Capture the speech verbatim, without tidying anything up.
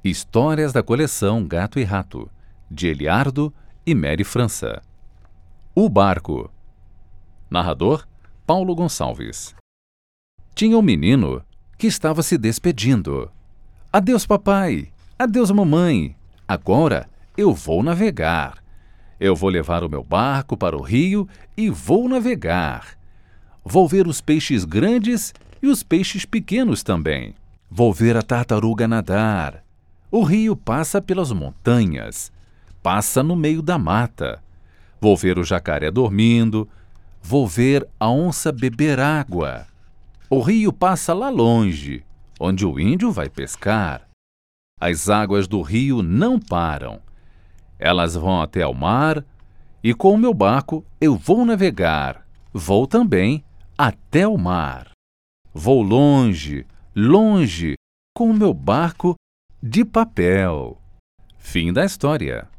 Histórias da coleção Gato e Rato, de Eliardo e Mary França. O Barco. Narrador, Paulo Gonçalves. Tinha um menino que estava se despedindo. Adeus, papai. Adeus, mamãe. Agora eu vou navegar. Eu vou levar o meu barco para o rio e vou navegar. Vou ver os peixes grandes e os peixes pequenos também. Vou ver a tartaruga nadar. O rio passa pelas montanhas, passa no meio da mata. Vou ver o jacaré dormindo, vou ver a onça beber água. O rio passa lá longe, onde o índio vai pescar. As águas do rio não param. Elas vão até ao mar e com o meu barco eu vou navegar. Vou também até o mar. Vou longe, longe, com o meu barco de papel. Fim da história.